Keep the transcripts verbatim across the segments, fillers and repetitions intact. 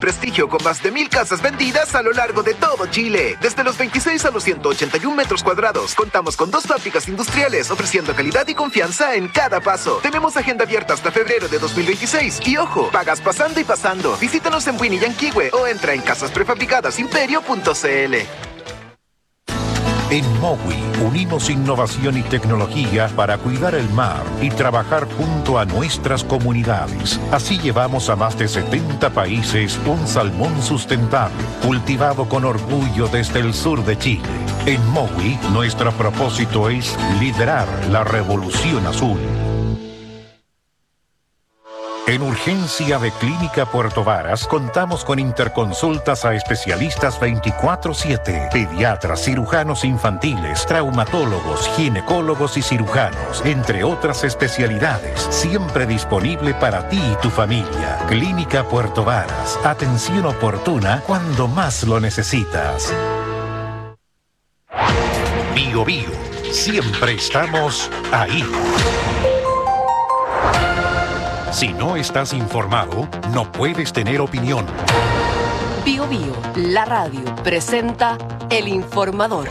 prestigio con más de mil casas vendidas a lo largo de todo Chile. Desde los veintiséis a los ciento ochenta y uno metros cuadrados, contamos con dos fábricas industriales ofreciendo calidad y confianza en cada paso. Tenemos agenda abierta hasta febrero de dos mil veintiséis. Y ojo, pagas pasando y pasando. Visítanos en Winnie Yanquihue o entra en casas prefabricadas imperio punto c l. En Mowi unimos innovación y tecnología para cuidar el mar y trabajar junto a nuestras comunidades. Así llevamos a más de setenta países un salmón sustentable, cultivado con orgullo desde el sur de Chile. En Mowi, nuestro propósito es liderar la revolución azul. En Urgencia de Clínica Puerto Varas contamos con interconsultas a especialistas veinticuatro siete, pediatras, cirujanos infantiles, traumatólogos, ginecólogos y cirujanos, entre otras especialidades, siempre disponible para ti y tu familia. Clínica Puerto Varas, atención oportuna cuando más lo necesitas. Bio Bio, siempre estamos ahí. Si no estás informado, no puedes tener opinión. Bio Bio, la radio, presenta El Informador.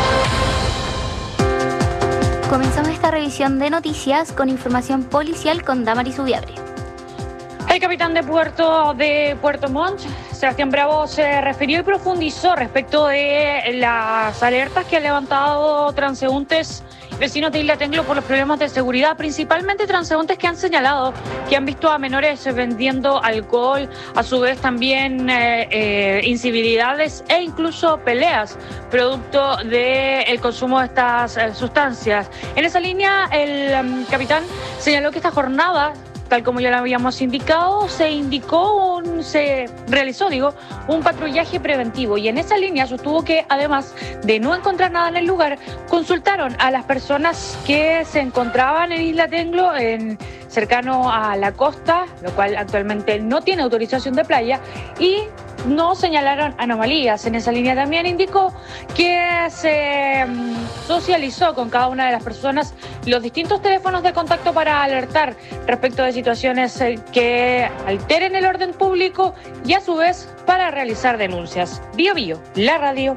Comenzamos esta revisión de noticias con información policial con Damaris Ubiabre. El capitán de puerto de Puerto Montt, Sebastián Bravo, se refirió y profundizó respecto de las alertas que han levantado transeúntes vecinos de Isla Tenglo por los problemas de seguridad, principalmente transeúntes que han señalado que han visto a menores vendiendo alcohol, a su vez también eh, eh, incivilidades e incluso peleas producto del consumo de estas eh, sustancias. En esa línea, el um, capitán señaló que esta jornada, tal como ya lo habíamos indicado, se indicó, un, se realizó, digo, un patrullaje preventivo. Y en esa línea sostuvo que, además de no encontrar nada en el lugar, consultaron a las personas que se encontraban en Isla Tenglo, en, cercano a la costa, lo cual actualmente no tiene autorización de playa, y no señalaron anomalías. En esa línea también indicó que se socializó con cada una de las personas los distintos teléfonos de contacto para alertar respecto de situaciones que alteren el orden público y a su vez para realizar denuncias. Bio Bio, la radio.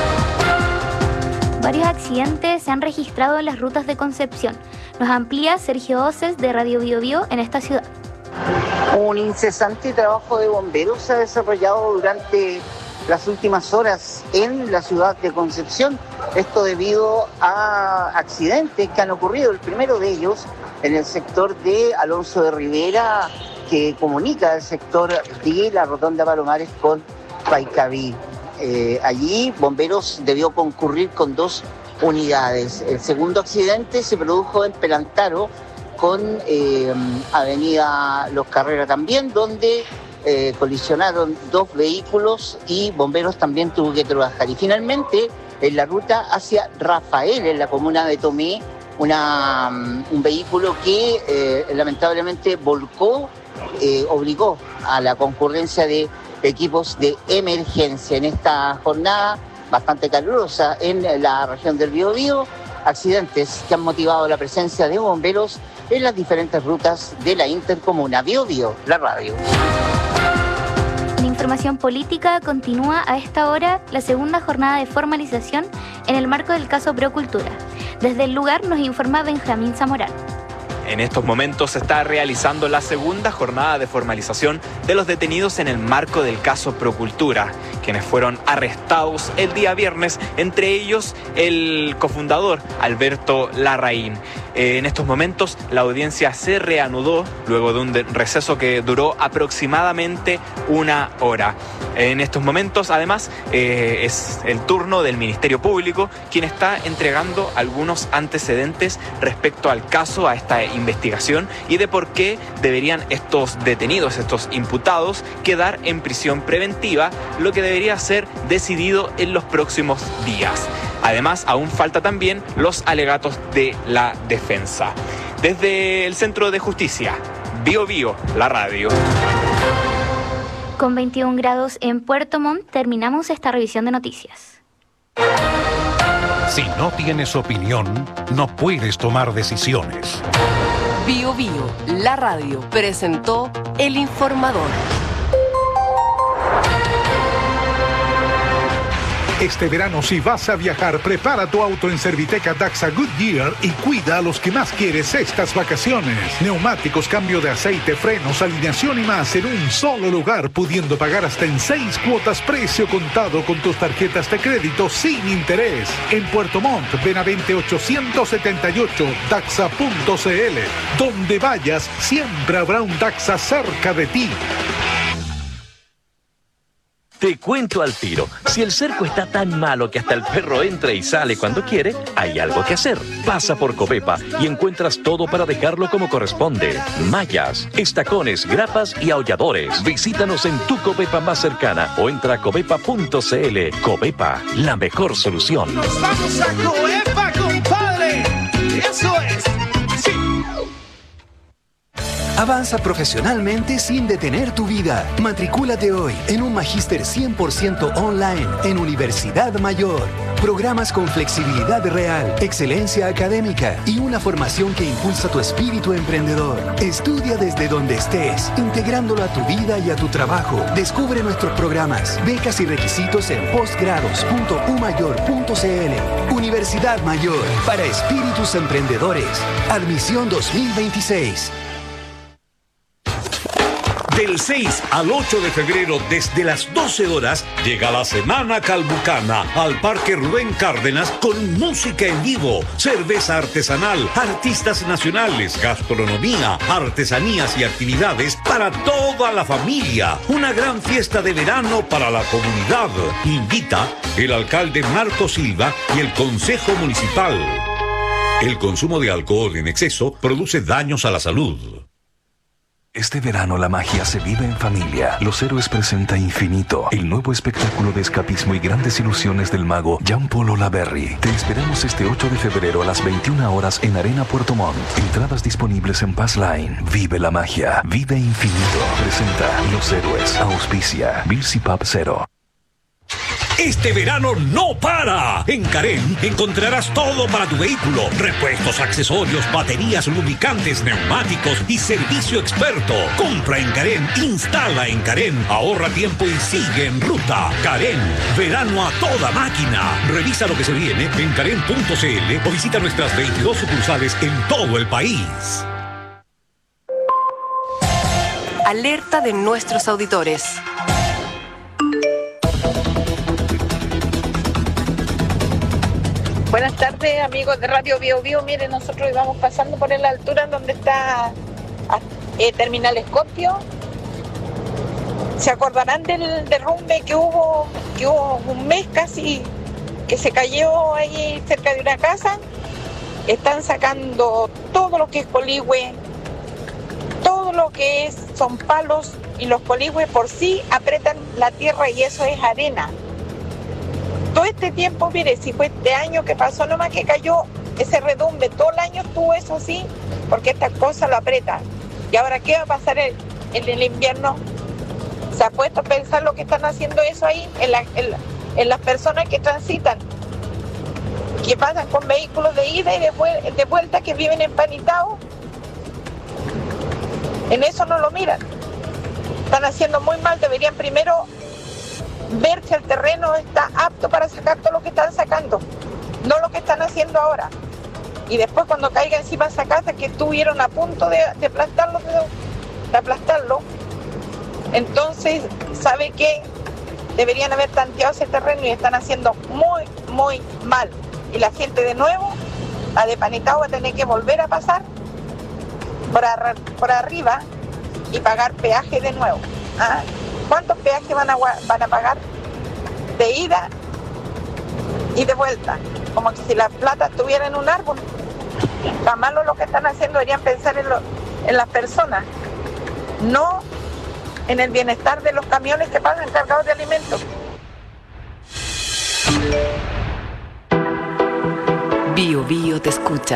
Varios accidentes se han registrado en las rutas de Concepción. Nos amplía Sergio Oces de Radio Bio Bio en esta ciudad. Un incesante trabajo de bomberos se ha desarrollado durante las últimas horas en la ciudad de Concepción. Esto debido a accidentes que han ocurrido. El primero de ellos en el sector de Alonso de Rivera, que comunica el sector de la Rotonda Palomares con Paicaví. Eh, allí bomberos debió concurrir con dos unidades. El segundo accidente se produjo en Pelantaro, con eh, Avenida Los Carreras también, donde eh, colisionaron dos vehículos y bomberos también tuvo que trabajar. Y finalmente, en la ruta hacia Rafael, en la comuna de Tomé, una, un vehículo que eh, lamentablemente volcó, eh, obligó a la concurrencia de equipos de emergencia en esta jornada bastante calurosa en la región del Biobío. Accidentes que han motivado la presencia de bomberos en las diferentes rutas de la intercomuna. Bio Bio, la radio. En información política continúa a esta hora la segunda jornada de formalización en el marco del caso Procultura. Desde el lugar nos informa Benjamín Zamorano. En estos momentos se está realizando la segunda jornada de formalización de los detenidos en el marco del caso Procultura, quienes fueron arrestados el día viernes, entre ellos el cofundador Alberto Larraín. Eh, en estos momentos la audiencia se reanudó luego de un de- receso que duró aproximadamente una hora. En estos momentos, además, eh, es el turno del Ministerio Público, quien está entregando algunos antecedentes respecto al caso, a esta investigación y de por qué deberían estos detenidos, estos imputados, quedar en prisión preventiva, lo que debería ser decidido en los próximos días. Además, aún falta también los alegatos de la defensa. Desde el Centro de Justicia, Bio Bio, la radio. Con veintiún grados en Puerto Montt terminamos esta revisión de noticias. Si no tienes opinión, no puedes tomar decisiones. Bio Bio, la radio, presentó El Informador. Este verano, si vas a viajar, prepara tu auto en Serviteca Daxa Goodyear y cuida a los que más quieres estas vacaciones. Neumáticos, cambio de aceite, frenos, alineación y más en un solo lugar, pudiendo pagar hasta en seis cuotas precio contado con tus tarjetas de crédito sin interés. En Puerto Montt, Benavente ochocientos setenta y ocho, daxa punto c l. Donde vayas, siempre habrá un Daxa cerca de ti. Te cuento al tiro, si el cerco está tan malo que hasta el perro entra y sale cuando quiere, hay algo que hacer. Pasa por Covepa y encuentras todo para dejarlo como corresponde. Mallas, estacones, grapas y aulladores. Visítanos en tu Covepa más cercana o entra a covepa punto c l. Covepa, la mejor solución. ¡Nos vamos a Covepa, compadre! ¡Eso es! ¡Sí! Avanza profesionalmente sin detener tu vida. Matricúlate hoy en un magíster cien por ciento online en Universidad Mayor. Programas con flexibilidad real, excelencia académica y una formación que impulsa tu espíritu emprendedor. Estudia desde donde estés, integrándolo a tu vida y a tu trabajo. Descubre nuestros programas, becas y requisitos en postgrados punto u mayor punto c l. Universidad Mayor, para espíritus emprendedores. Admisión dos mil veintiséis. Del seis al ocho de febrero, desde las doce horas, llega la Semana Calbucana al Parque Rubén Cárdenas con música en vivo, cerveza artesanal, artistas nacionales, gastronomía, artesanías y actividades para toda la familia. Una gran fiesta de verano para la comunidad. Invita el alcalde Marco Silva y el Consejo Municipal. El consumo de alcohol en exceso produce daños a la salud. Este verano la magia se vive en familia. Los Héroes presenta Infinito, el nuevo espectáculo de escapismo y grandes ilusiones del mago Jean-Paul Olaverry. Te esperamos este ocho de febrero a las veintiuna horas en Arena Puerto Montt. Entradas disponibles en Passline. Vive la magia. Vive Infinito. Presenta Los Héroes. Auspicia Bills y Pub Cero. Este verano no para. En Carén encontrarás todo para tu vehículo: repuestos, accesorios, baterías, lubricantes, neumáticos y servicio experto. Compra en Carén, instala en Carén, ahorra tiempo y sigue en ruta. Carén, verano a toda máquina. Revisa lo que se viene en carén punto c l o visita nuestras veintidós sucursales en todo el país. Alerta de nuestros auditores. Buenas tardes, amigos de Radio Bio Bio. Miren, nosotros íbamos pasando por la altura donde está eh, Terminal Escorpio. ¿Se acordarán del derrumbe que hubo, que hubo un mes casi, que se cayó ahí cerca de una casa? Están sacando todo lo que es coligüe, todo lo que es, son palos, y los coligües por sí apretan la tierra y eso es arena. Todo este tiempo, mire, si fue este año que pasó nomás que cayó ese redumbe, todo el año estuvo eso así, porque esta cosa lo aprieta. ¿Y ahora qué va a pasar en, en el invierno? ¿Se ha puesto a pensar lo que están haciendo eso ahí en, la, en, la, en las personas que transitan? Que pasan con vehículos de ida y de, de vuelta, que viven empanitados. En eso no lo miran. Están haciendo muy mal, deberían primero ver si el terreno está apto para sacar todo lo que están sacando, no lo que están haciendo ahora. Y después cuando caiga encima esa casa que estuvieron a punto de, de aplastarlo, de, de aplastarlo, entonces, ¿sabe qué? Deberían haber tanteado ese terreno y están haciendo muy, muy mal. Y la gente de nuevo, la de Panitao, va a tener que volver a pasar por, ar por arriba y pagar peaje de nuevo. ¿Ah? ¿Cuántos peajes van a, van a pagar de ida y de vuelta? Como que si la plata estuviera en un árbol. Tan malo lo que están haciendo, deberían pensar en, lo, en las personas, no en el bienestar de los camiones que pasan cargados de alimentos. Bio Bio te escucha.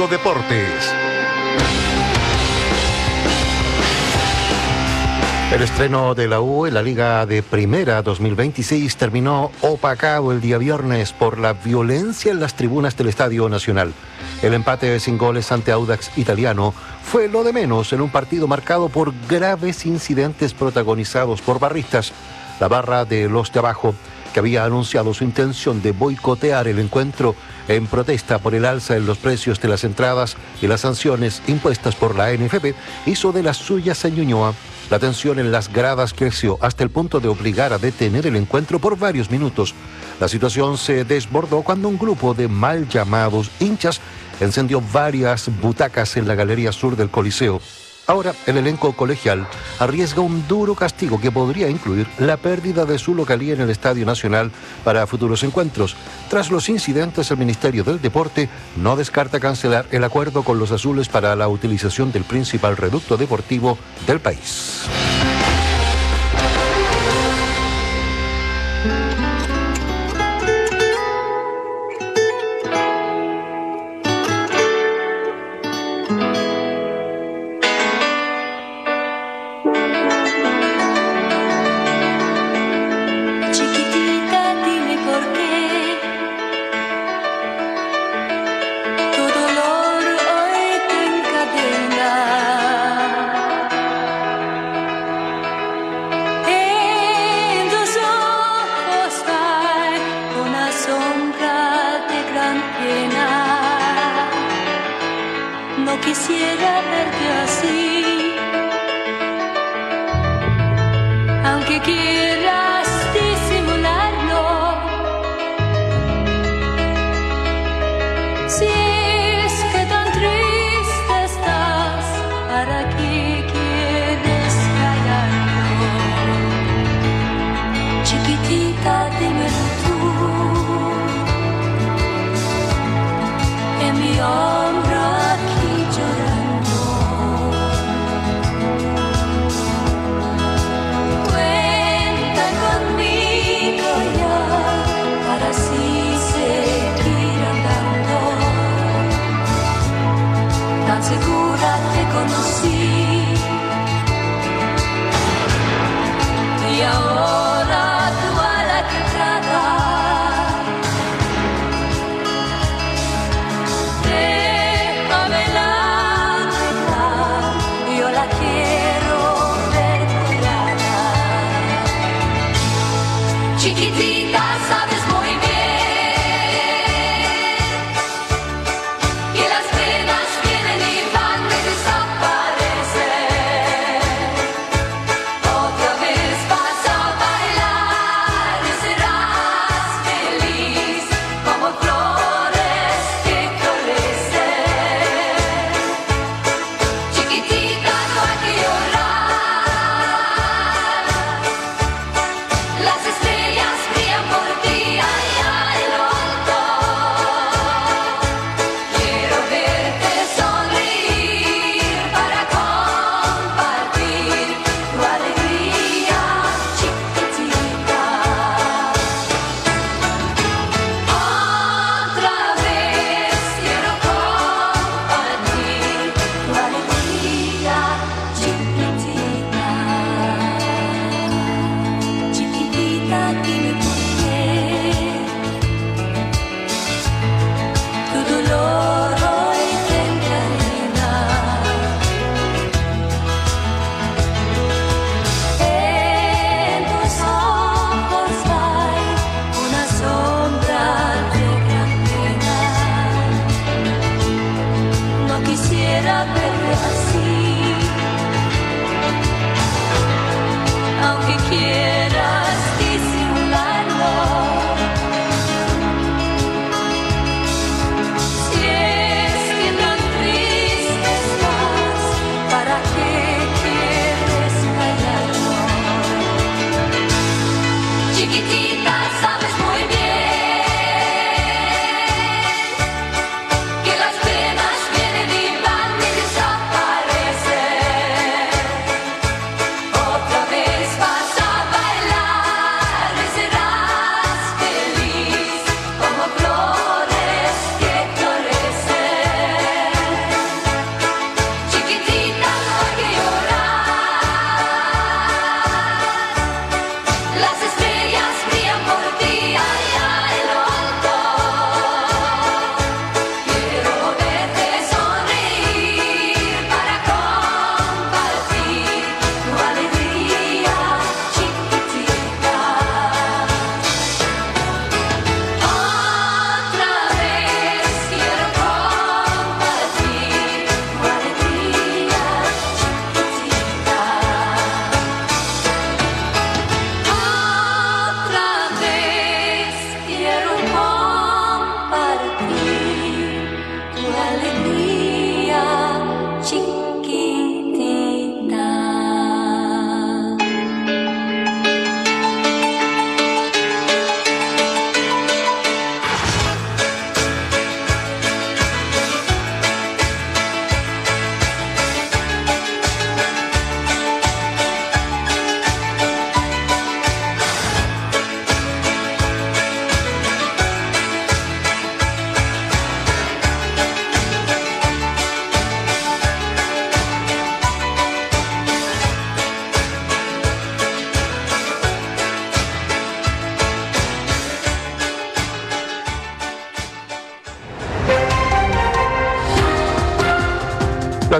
Radio Deportes. El estreno de la U en la Liga de Primera dos mil veintiséis terminó opacado el día viernes por la violencia en las tribunas del Estadio Nacional. El empate sin goles ante Audax Italiano fue lo de menos en un partido marcado por graves incidentes protagonizados por barristas. La barra de los de abajo, que había anunciado su intención de boicotear el encuentro en protesta por el alza en los precios de las entradas y las sanciones impuestas por la N F P, hizo de las suyas en Ñuñoa. La tensión en las gradas creció hasta el punto de obligar a detener el encuentro por varios minutos. La situación se desbordó cuando un grupo de mal llamados hinchas encendió varias butacas en la galería sur del Coliseo. Ahora, el elenco colegial arriesga un duro castigo que podría incluir la pérdida de su localía en el Estadio Nacional para futuros encuentros. Tras los incidentes, el Ministerio del Deporte no descarta cancelar el acuerdo con los azules para la utilización del principal reducto deportivo del país. Las estrellas brillan.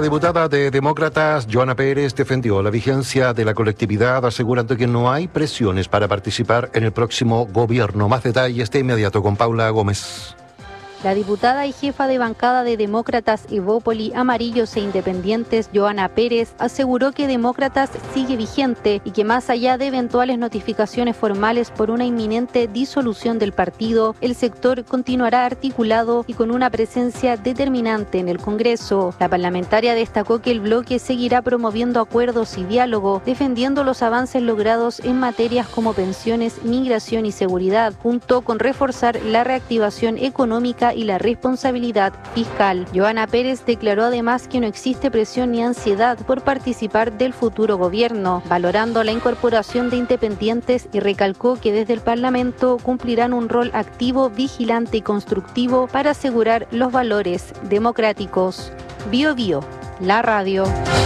diputada de Demócratas, Johanna Pérez, defendió la vigencia de la colectividad, asegurando que no hay presiones para participar en el próximo gobierno. Más detalles de inmediato con Paula Gómez. La diputada y jefa de bancada de Demócratas Evópoli, Amarillos e Independientes, Johanna Pérez, aseguró que Demócratas sigue vigente y que más allá de eventuales notificaciones formales por una inminente disolución del partido, el sector continuará articulado y con una presencia determinante en el Congreso. La parlamentaria destacó que el bloque seguirá promoviendo acuerdos y diálogo, defendiendo los avances logrados en materias como pensiones, migración y seguridad, junto con reforzar la reactivación económica y la responsabilidad fiscal. Johanna Pérez declaró además que no existe presión ni ansiedad por participar del futuro gobierno, valorando la incorporación de independientes, y recalcó que desde el Parlamento cumplirán un rol activo, vigilante y constructivo para asegurar los valores democráticos. Bio Bio, la radio.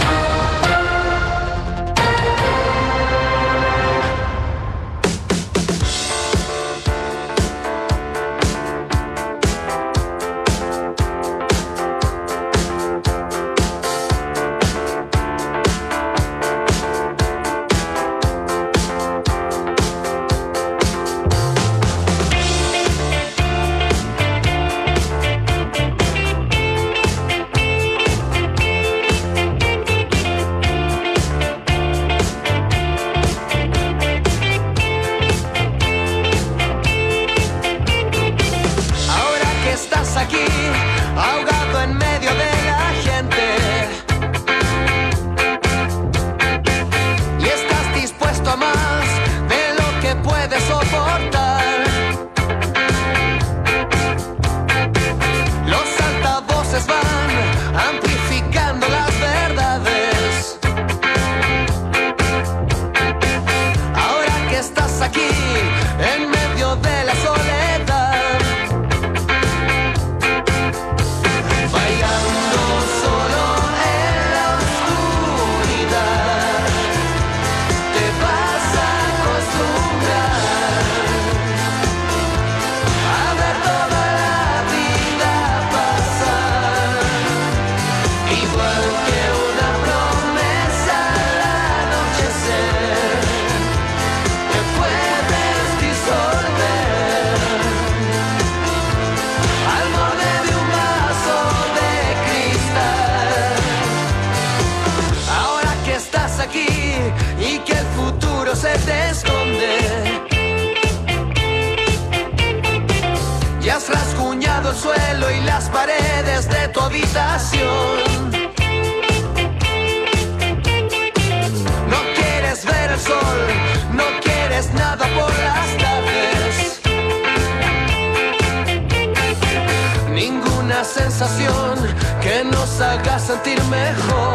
el suelo y las paredes de tu habitación. No quieres ver el sol, no quieres nada por las tardes. Ninguna sensación que nos haga sentir mejor.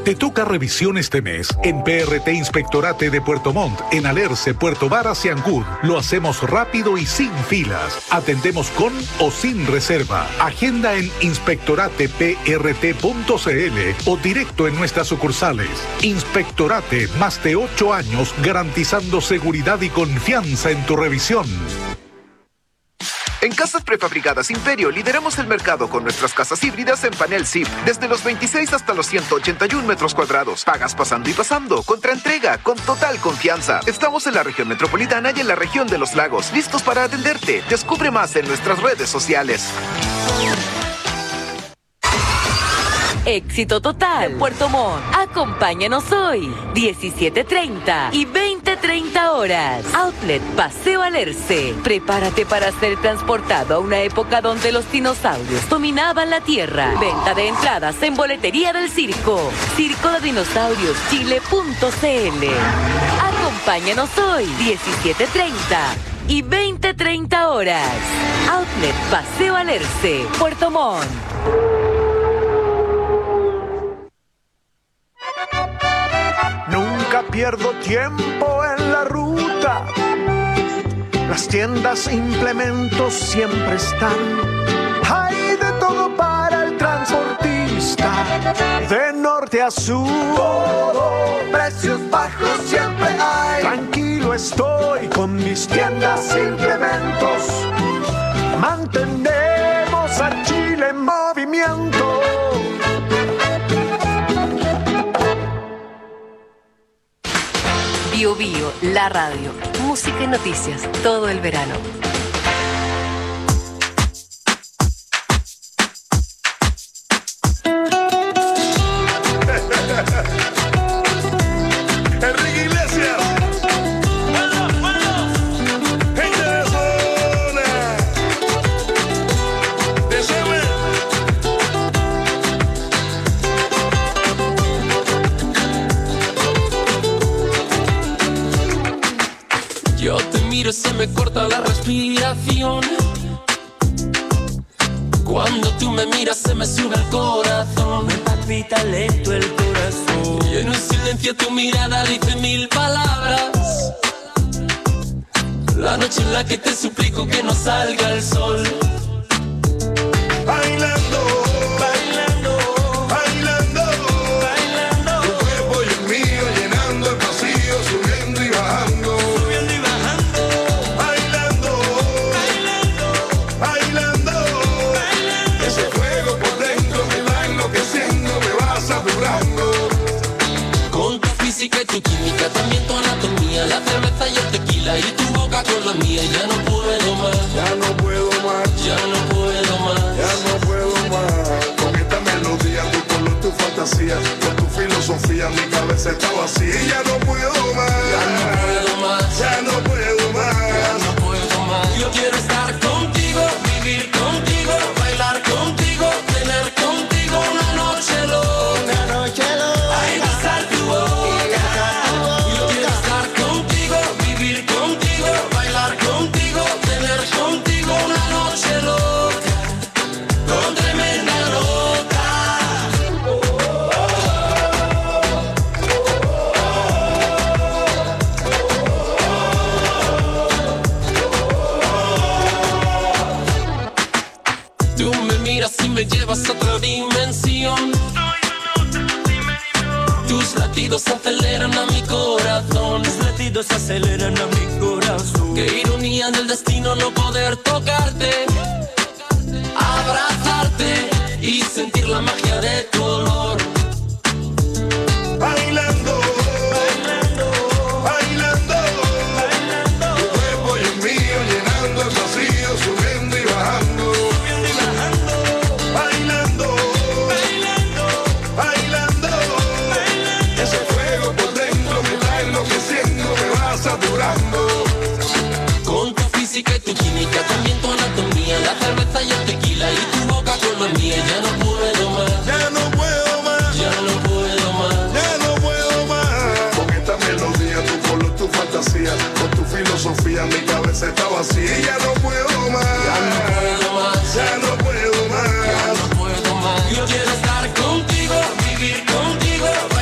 Te toca revisión este mes. En P R T Inspectorate de Puerto Montt, en Alerce, Puerto Varas y Ancud. Lo hacemos rápido y sin filas. Atendemos con o sin reserva. Agenda en inspectorate p r t punto c l o directo en nuestras sucursales. Inspectorate, más de ocho años garantizando seguridad y confianza en tu revisión. En Casas Prefabricadas Imperio lideramos el mercado con nuestras casas híbridas en panel S I P, desde los veintiséis hasta los ciento ochenta y uno metros cuadrados. Pagas pasando y pasando, contra entrega, con total confianza. Estamos en la región metropolitana y en la región de los lagos, listos para atenderte. Descubre más en nuestras redes sociales. Éxito total. Puerto Montt. Acompáñanos hoy, diecisiete treinta y veinte treinta horas. Outlet Paseo Alerce. Prepárate para ser transportado a una época donde los dinosaurios dominaban la tierra. Venta de entradas en boletería del circo. Circo de Dinosaurios Chile punto c l. Acompáñanos hoy, diecisiete treinta y veinte treinta horas. Outlet Paseo Alerce, Puerto Montt. Nunca pierdo tiempo en la ruta. Las tiendas, implementos siempre están. Hay de todo para el transportista. De norte a sur, todo, precios bajos siempre hay. Tranquilo estoy con mis tiendas, implementos. Mantenemos a Chile en movimiento. Bio Bio, la radio, música y noticias, todo el verano. Enrique Iglesias. ¡Vámonos, vámonos! ¡Gente de zona! ¡De Seúl! Yo te miro, se me corta la respiración. Cuando tú me miras, se me sube el corazón. Me palpita lento el corazón. Y en un silencio tu mirada dice mil palabras. La noche en la que te suplico que no salga el sol. Bailando, bailando, bailando, bailando. Tu cuerpo y el mío llenando el pasillo, subiendo y bajando. Subiendo y bajando. Bailando, bailando, bailando, bailando. Ese fuego por dentro me va enloqueciendo, me va saturando. Con tu física y tu química, también tu anatomía, la cerveza y el tequila y tu boca con la mía. Ya no puedo más, ya no puedo más, ya no puedo más, ya no puedo más. Con esta melodía, tu color, tu fantasía, con tu filosofía, mi cabeza está vacía y ya no puedo más, ya no puedo más, ya no puedo más, ya no puedo más. Yo quiero estar contigo, vivir contigo, bailar contigo, tener contigo una noche loca, una noche loca. Ay, besar tu boca. Yo quiero estar contigo, vivir contigo, bailar contigo, tener contigo una noche loca, con tremenda nota. Tú me miras y me llevas a otra dimensión. Tus latidos aceleran a mi corazón. Tus latidos aceleran a mi corazón. Qué ironía del destino no poder tocarte, abrazarte y sentir la magia de tu olor. Bailando, bailando, bailando, bailando. Tu cuerpo y el mío llenando el vacío, subiendo y bajando, subiendo y bajando. Bailando, bailando, bailando, bailando. Ese fuego por dentro me va enloqueciendo, me va saturando. Con tu física y tu química, también tu anatomía, la cerveza y el tequila y tu boca con la mía. Ya no puedo más, Ya no puedo más, ya no puedo más. ya no puedo más. Con esta melodía, tu color, tu fantasía, con tu filosofía, mi cabeza está vacía y ya no puedo más, Ya no puedo más, ya no puedo más. ya no puedo más. Yo quiero estar contigo, vivir contigo,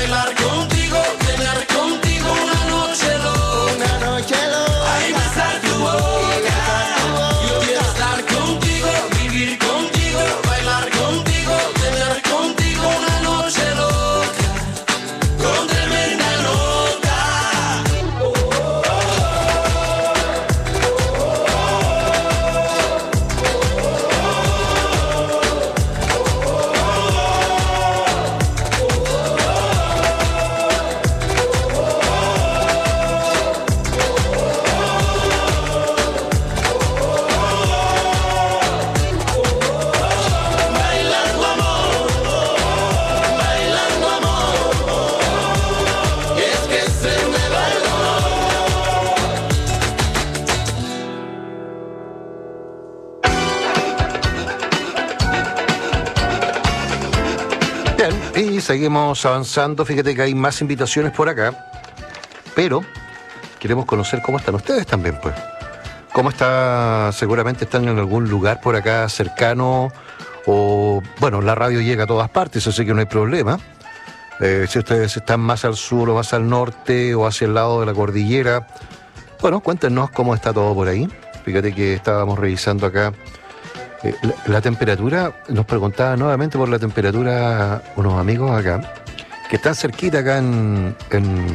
Y seguimos avanzando. Fíjate que hay más invitaciones por acá. Pero queremos conocer cómo están ustedes también, pues. ¿Cómo está? Seguramente están en algún lugar por acá cercano. O, bueno, la radio llega a todas partes, así que no hay problema. Eh, si ustedes están más al sur o más al norte o hacia el lado de la cordillera, bueno, cuéntenos cómo está todo por ahí. Fíjate que estábamos revisando acá eh, la, la temperatura. Nos preguntaba nuevamente por la temperatura unos amigos acá, que están cerquita acá en, en,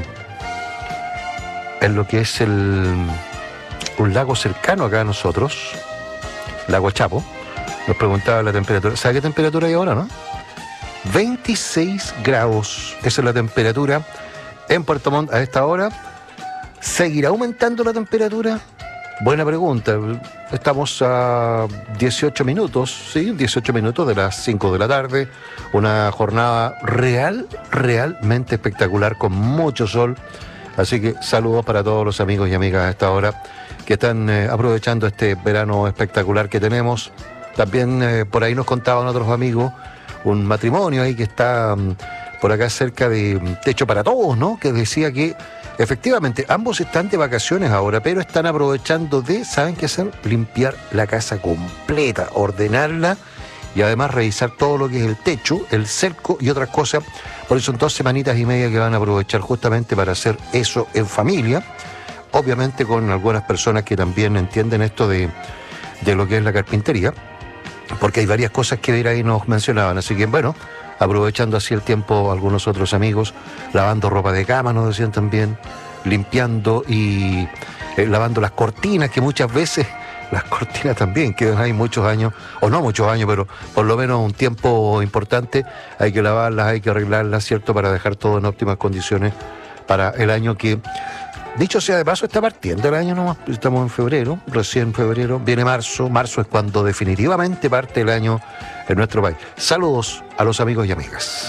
en lo que es el, un lago cercano acá a nosotros, Lago Chapo. Nos preguntaba la temperatura. ¿Sabe qué temperatura hay ahora, no? veintiséis grados. Esa es la temperatura en Puerto Montt a esta hora. ¿Seguirá aumentando la temperatura? Buena pregunta. Estamos a dieciocho minutos, ¿sí? dieciocho minutos de las cinco de la tarde. Una jornada real, realmente espectacular, con mucho sol. Así que saludos para todos los amigos y amigas a esta hora que están eh, aprovechando este verano espectacular que tenemos. También eh, por ahí nos contaban otros amigos un matrimonio ahí que está um, por acá cerca de Techo para Todos, ¿no? Que decía que efectivamente ambos están de vacaciones ahora, pero están aprovechando de, ¿saben qué hacer? Limpiar la casa completa, ordenarla y además revisar todo lo que es el techo, el cerco y otras cosas. Por eso son dos semanitas y media que van a aprovechar justamente para hacer eso en familia. Obviamente con algunas personas que también entienden esto de, de lo que es la carpintería, porque hay varias cosas que de ahí nos mencionaban. Así que bueno, aprovechando así el tiempo algunos otros amigos, lavando ropa de cama, nos decían también, limpiando y eh, lavando las cortinas, que muchas veces las cortinas también quedan ahí muchos años, o no muchos años, pero por lo menos un tiempo importante. Hay que lavarlas, hay que arreglarlas, ¿cierto? Para dejar todo en óptimas condiciones para el año que, dicho sea de paso, está partiendo el año nomás. Estamos en febrero, recién febrero, viene marzo. Marzo es cuando definitivamente parte el año en nuestro país. Saludos a los amigos y amigas.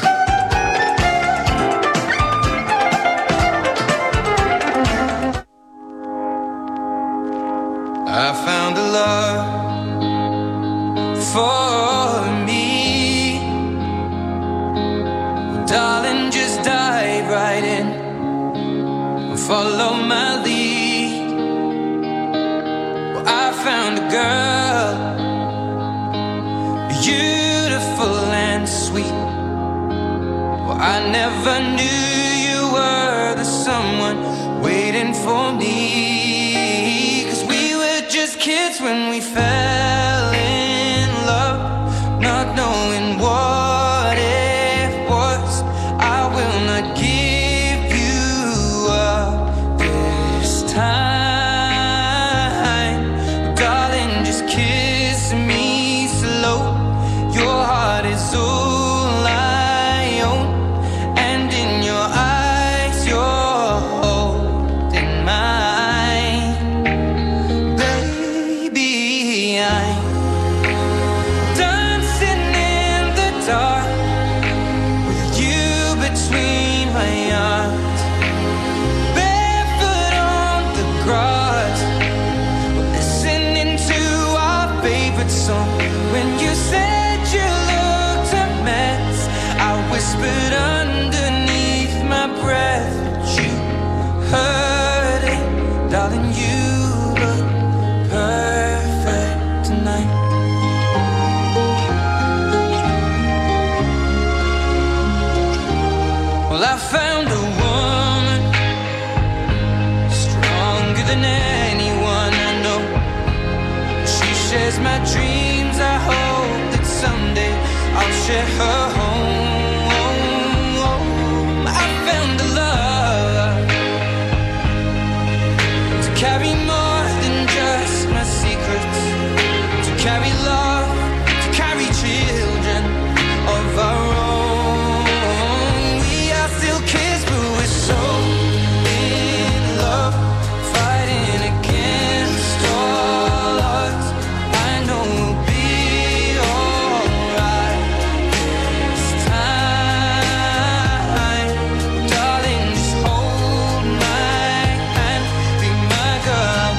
I found a love for me. Well, darling, just dive right in. Follow my lead. Well, I found a girl, beautiful and sweet. Well, I never knew you were the someone waiting for me. 'Cause we were just kids when we fell in love, not knowing what it was. I will not give time, darling, just kiss me slow. Your heart is all I own, and in your eyes you're holding mine. Baby, I'm dancing in the dark with you between my arms. Listening to our favorite song. When you said you looked a mess, I whispered underneath my breath, but you heard it. Darling, you look perfect tonight. Well, I found a woman stronger than anyone I know. She shares my dreams. I hope that someday I'll share her home. I found a love to carry more than just my secrets, to carry love, to carry children of our own. We are still kids, but we're so in love, fighting against all odds. I know we'll be alright this time. Darling, just hold my hand, be my girl.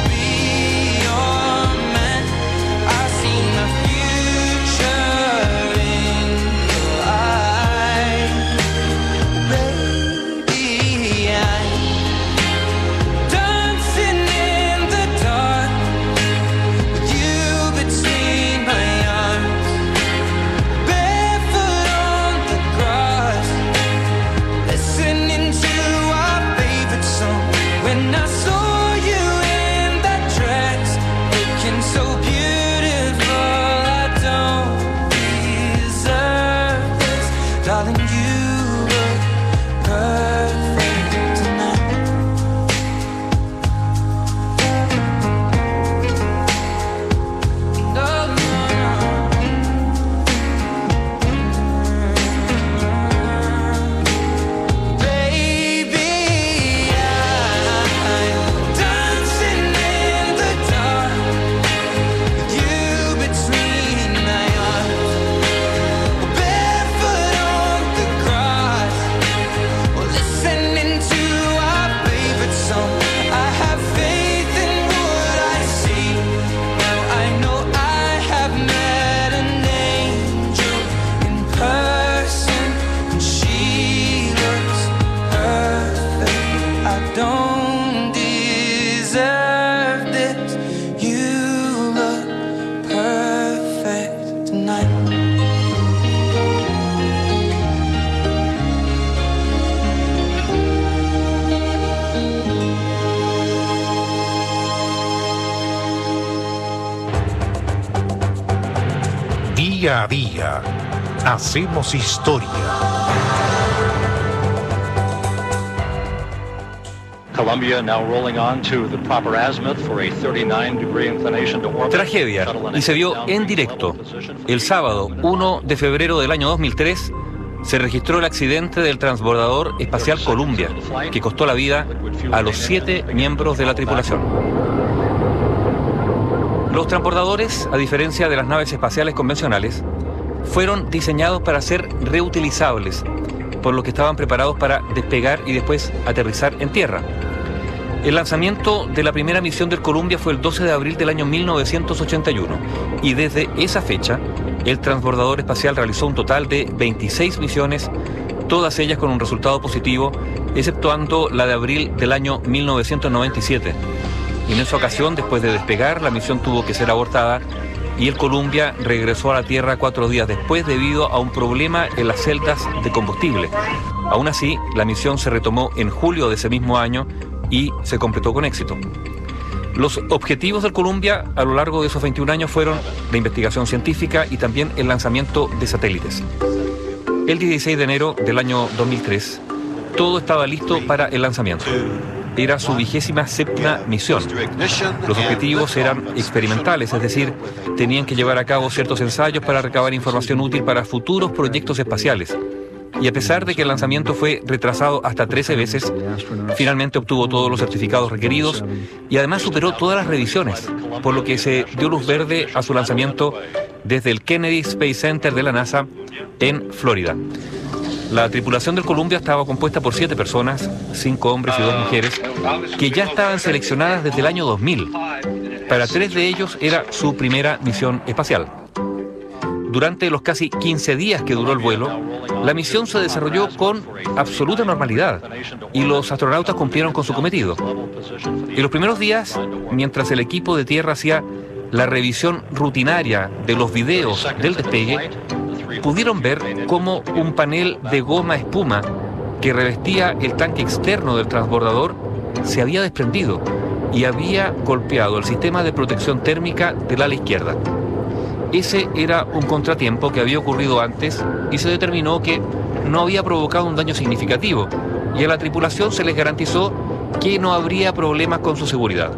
Día a día hacemos historia. Columbia now rolling on to the proper azimuth for a thirty-nine degree inclination to orbit. Tragedia, y se vio en directo. El sábado, primero de febrero del año dos mil tres, se registró el accidente del transbordador espacial Columbia, que costó la vida a los siete miembros de la tripulación. Los transbordadores, a diferencia de las naves espaciales convencionales, fueron diseñados para ser reutilizables, por lo que estaban preparados para despegar y después aterrizar en tierra. El lanzamiento de la primera misión del Columbia fue el doce de abril del año mil novecientos ochenta y uno, y desde esa fecha el transbordador espacial realizó un total de veintiséis misiones, todas ellas con un resultado positivo, exceptuando la de abril del año mil novecientos noventa y siete. Y en esa ocasión, después de despegar, la misión tuvo que ser abortada y el Columbia regresó a la Tierra cuatro días después debido a un problema en las celdas de combustible. Aún así, la misión se retomó en julio de ese mismo año y se completó con éxito. Los objetivos del Columbia a lo largo de esos veintiún años fueron la investigación científica y también el lanzamiento de satélites. El dieciséis de enero del año dos mil tres, todo estaba listo para el lanzamiento. Era su vigésima séptima misión. Los objetivos eran experimentales, es decir, tenían que llevar a cabo ciertos ensayos para recabar información útil para futuros proyectos espaciales. Y a pesar de que el lanzamiento fue retrasado hasta trece veces, finalmente obtuvo todos los certificados requeridos y además superó todas las revisiones, por lo que se dio luz verde a su lanzamiento desde el Kennedy Space Center de la NASA en Florida. La tripulación del Columbia estaba compuesta por siete personas, cinco hombres y dos mujeres, que ya estaban seleccionadas desde el año dos mil. Para tres de ellos era su primera misión espacial. Durante los casi quince días que duró el vuelo, la misión se desarrolló con absoluta normalidad y los astronautas cumplieron con su cometido. En los primeros días, mientras el equipo de tierra hacía la revisión rutinaria de los videos del despegue, pudieron ver cómo un panel de goma espuma que revestía el tanque externo del transbordador se había desprendido y había golpeado el sistema de protección térmica del ala izquierda. Ese era un contratiempo que había ocurrido antes y se determinó que no había provocado un daño significativo y a la tripulación se les garantizó que no habría problemas con su seguridad.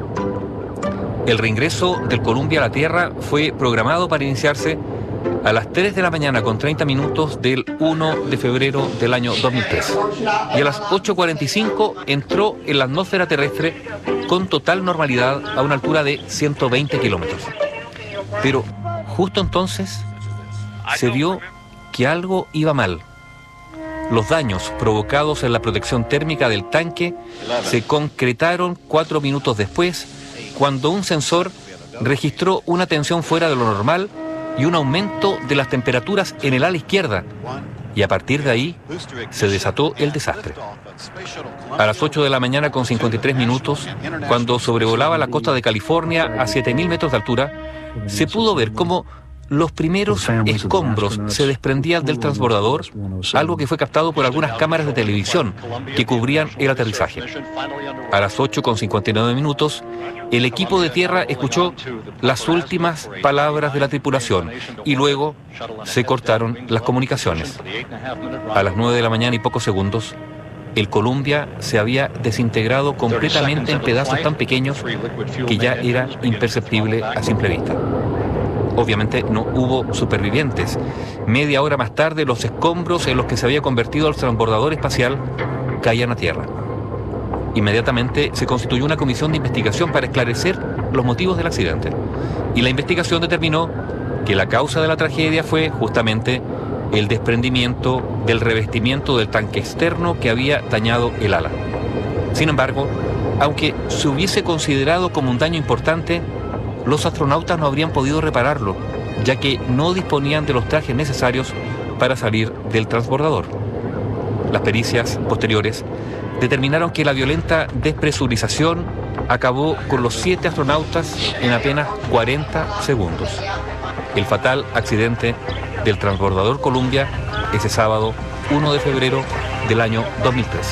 El reingreso del Columbia a la Tierra fue programado para iniciarse a las tres de la mañana con treinta minutos del primero de febrero del año dos mil tres. Y a las ocho cuarenta y cinco entró en la atmósfera terrestre con total normalidad a una altura de ciento veinte kilómetros. Pero justo entonces se vio que algo iba mal. Los daños provocados en la protección térmica del tanque se concretaron cuatro minutos después, cuando un sensor registró una tensión fuera de lo normal y un aumento de las temperaturas en el ala izquierda, y a partir de ahí se desató el desastre. A las ocho de la mañana con cincuenta y tres minutos, cuando sobrevolaba la costa de California a siete mil metros de altura, se pudo ver cómo los primeros escombros se desprendían del transbordador, algo que fue captado por algunas cámaras de televisión que cubrían el aterrizaje. A las ocho con cincuenta y nueve minutos, el equipo de tierra escuchó las últimas palabras de la tripulación y luego se cortaron las comunicaciones. A las nueve de la mañana y pocos segundos, el Columbia se había desintegrado completamente en pedazos tan pequeños que ya era imperceptible a simple vista. Obviamente no hubo supervivientes. Media hora más tarde, los escombros en los que se había convertido el transbordador espacial caían a tierra. Inmediatamente se constituyó una comisión de investigación para esclarecer los motivos del accidente. Y la investigación determinó que la causa de la tragedia fue justamente el desprendimiento del revestimiento del tanque externo que había dañado el ala. Sin embargo, aunque se hubiese considerado como un daño importante, los astronautas no habrían podido repararlo, ya que no disponían de los trajes necesarios para salir del transbordador. Las pericias posteriores determinaron que la violenta despresurización acabó con los siete astronautas en apenas cuarenta segundos. El fatal accidente del transbordador Columbia ese sábado primero de febrero del año dos mil tres.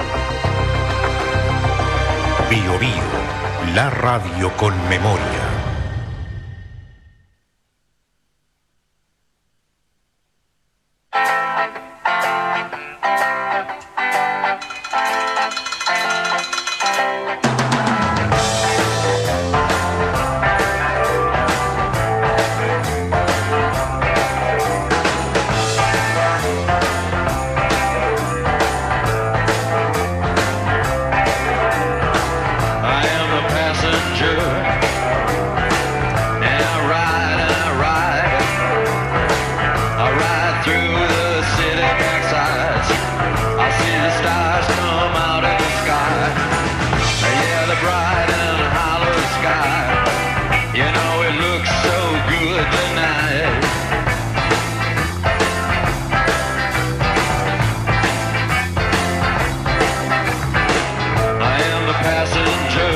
Bio Bio, la radio con memoria. passenger. And I ride and I ride. I ride through the city backsides. I see the stars come out in the sky. Yeah, the bright and hollow sky. You know it looks so good tonight. I am the passenger.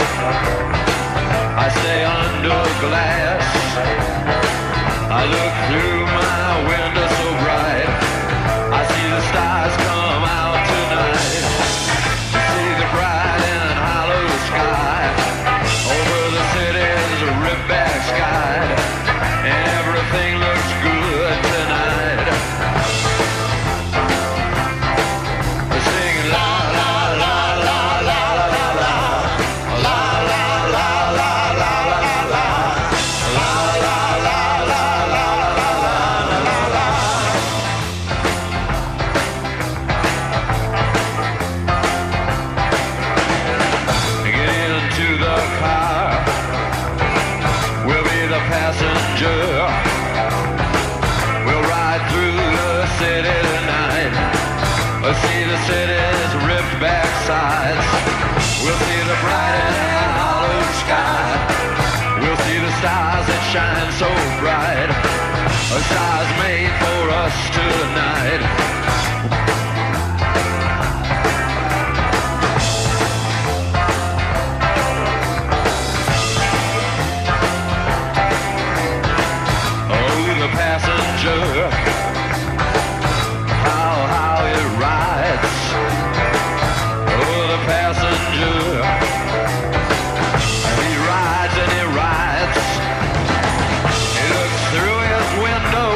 I stay under glass. I look through my window so bright. I see the stars come out tonight. I see the bright and hollow sky. Over the city's ripped back sky. And everything looks good tonight. We're singing la la la la la la la la. La la la la la la la la. La la la la la la la la la. Get into the car. We'll be the passenger. We'll ride through the city tonight. We'll see the city's ripped back sides. We'll see the bright and hollow sky. We'll see the stars that shine so bright. A stars made for us tonight. Oh, the passenger, how, how it rides. Oh, the passenger, he rides and he rides. He looks through his window.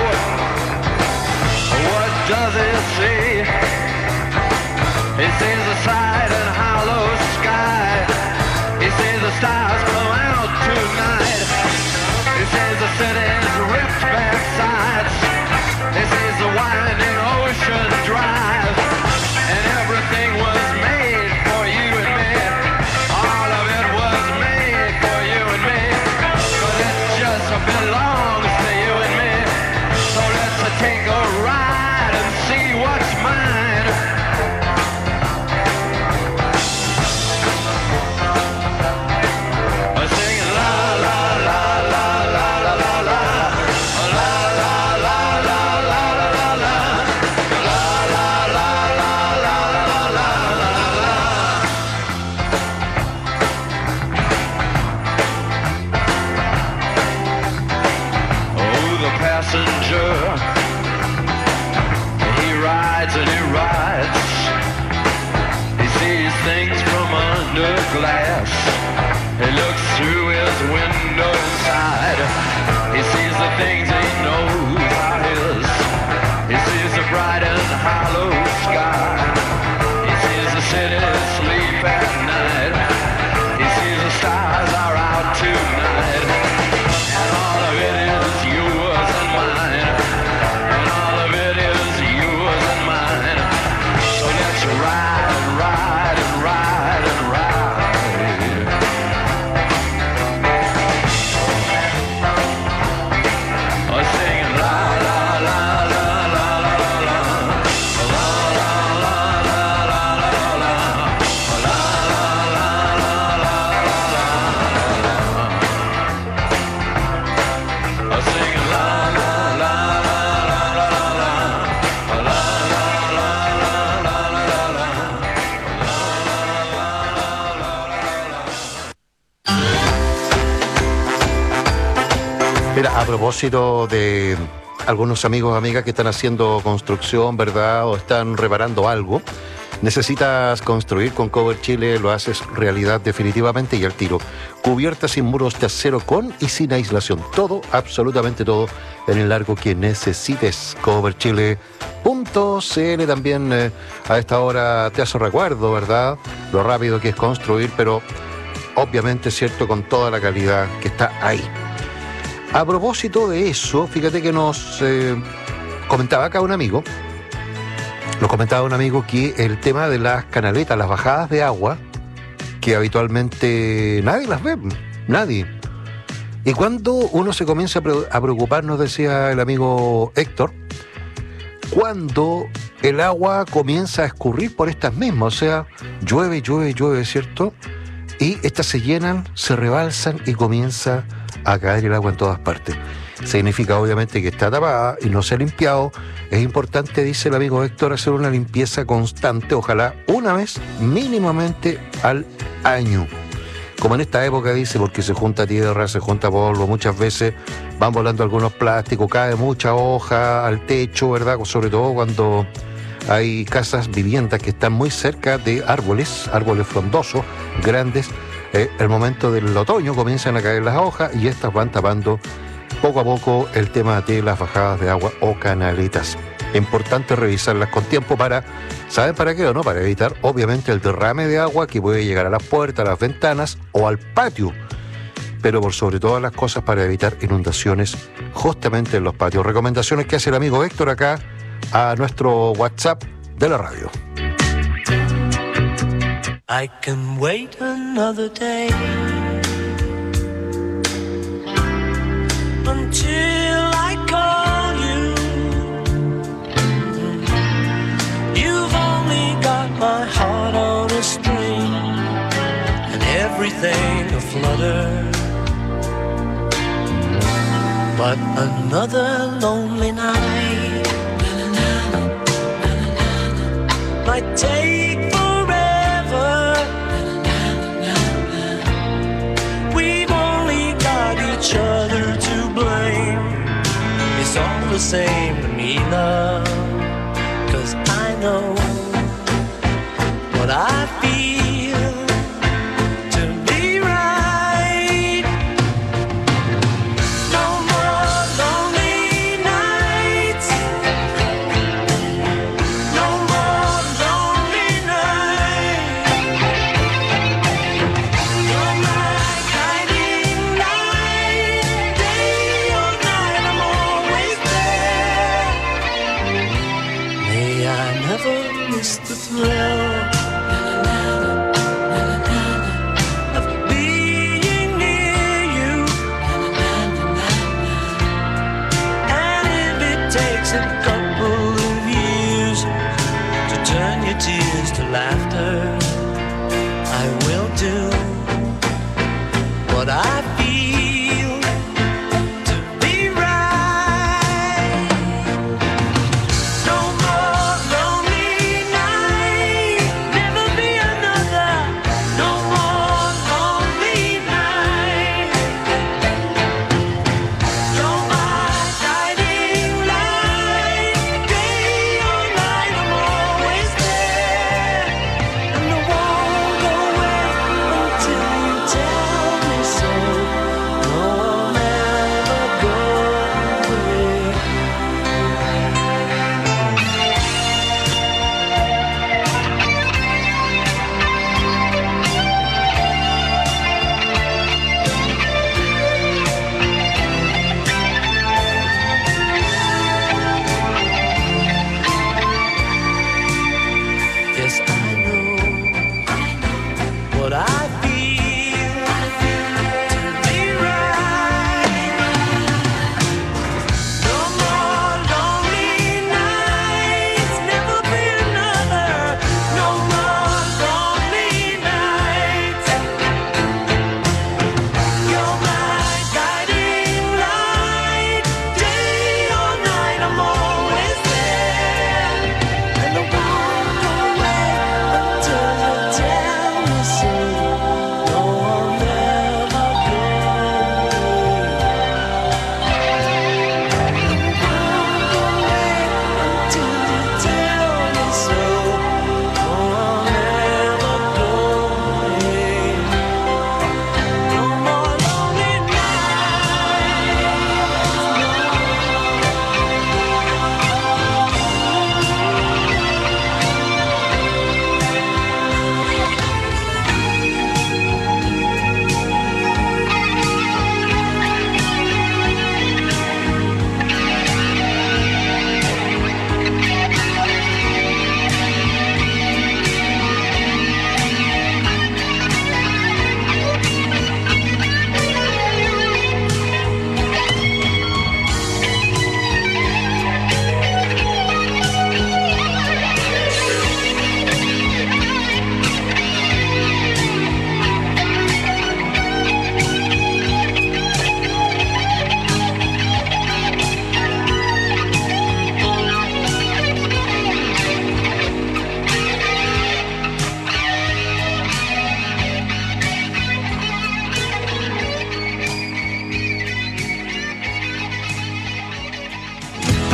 What does he see? He sees the side and hollow sky. He sees the stars come out tonight. He sees the city's ripped back sides. He sees the winding ocean drive. And everything was made for you and me. All of it was made for you and me. But it just belongs to you and me. So let's take a ride and see what's mine. Singing la la la la la la la la. La la la la la la la la. La la la la la la la la la. Oh, the passenger, he rides and he rides. He sees things from under glass. He looks through his window inside. He sees the things he knows are his. He sees the bright and hollow sky. He sees the city sleep at night. He sees the stars are out tonight. And all of it is yours and mine. And all of it is yours and mine. So let's ride and ride and ride and ride. Oh, singing la la la la la la la la. La la la la la la la. La la la la la la la. Oh, singing la la la la la la la. La la la la la la la la. Mira, a propósito de algunos amigos o amigas que están haciendo construcción, ¿verdad? O están reparando algo. Necesitas construir con Cover Chile, lo haces realidad definitivamente y al tiro. Cubiertas sin muros de acero con y sin aislación. Todo, absolutamente todo, en el largo que necesites. cover chile punto c l también eh, a esta hora te hace recuerdo, ¿verdad? Lo rápido que es construir, pero obviamente, cierto, con toda la calidad que está ahí. A propósito de eso, fíjate que nos eh, comentaba acá un amigo, nos comentaba un amigo que el tema de las canaletas, las bajadas de agua, que habitualmente nadie las ve, nadie. Y cuando uno se comienza a, pre- a preocupar, nos decía el amigo Héctor, cuando el agua comienza a escurrir por estas mismas, o sea, llueve, llueve, llueve, ¿cierto? Y estas se llenan, se rebalsan y comienza a caer el agua en todas partes. Significa obviamente que está tapada y no se ha limpiado. Es importante, dice el amigo Héctor, hacer una limpieza constante, ojalá una vez mínimamente al año. Como en esta época, dice, porque se junta tierra, se junta polvo, muchas veces van volando algunos plásticos, cae mucha hoja al techo, ¿verdad? Sobre todo cuando hay casas, viviendas que están muy cerca de árboles, árboles frondosos, grandes. Eh, el momento del otoño comienzan a caer las hojas y estas van tapando poco a poco el tema de las bajadas de agua o canaletas. Es importante revisarlas con tiempo para, ¿saben para qué o no? Para evitar obviamente el derrame de agua que puede llegar a las puertas, a las ventanas o al patio. Pero por sobre todas las cosas para evitar inundaciones justamente en los patios. Recomendaciones que hace el amigo Héctor acá a nuestro WhatsApp de la radio. I can wait another day until I call you. You've only got my heart on a string and everything aflutter. But another lonely night might take forever. We've only got each other to blame. It's all the same to me, love, 'cause I know what I feel to be right. No more lonely nights. No more lonely nights. You're my guiding light. Day or night, I'm always there. May I never miss the thrill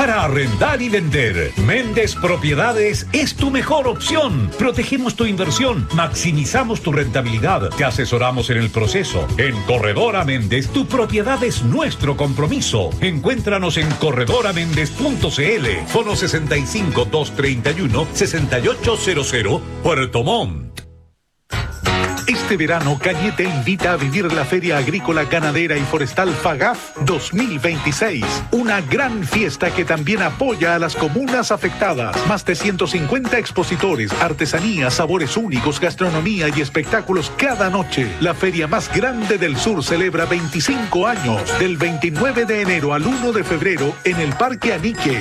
Para arrendar y vender, Méndez Propiedades es tu mejor opción. Protegemos tu inversión, maximizamos tu rentabilidad, te asesoramos en el proceso. En Corredora Méndez, tu propiedad es nuestro compromiso. Encuéntranos en corredora méndez punto c l, fono sesenta y cinco, doscientos treinta y uno, sesenta y ocho cero cero, Puerto Montt. Este verano, Cañete invita a vivir la Feria Agrícola, Ganadera y Forestal FAGAF dos mil veintiséis. Una gran fiesta que también apoya a las comunas afectadas. Más de ciento cincuenta expositores, artesanías, sabores únicos, gastronomía y espectáculos cada noche. La feria más grande del sur celebra veinticinco años. Del veintinueve de enero al uno de febrero en el Parque Anique.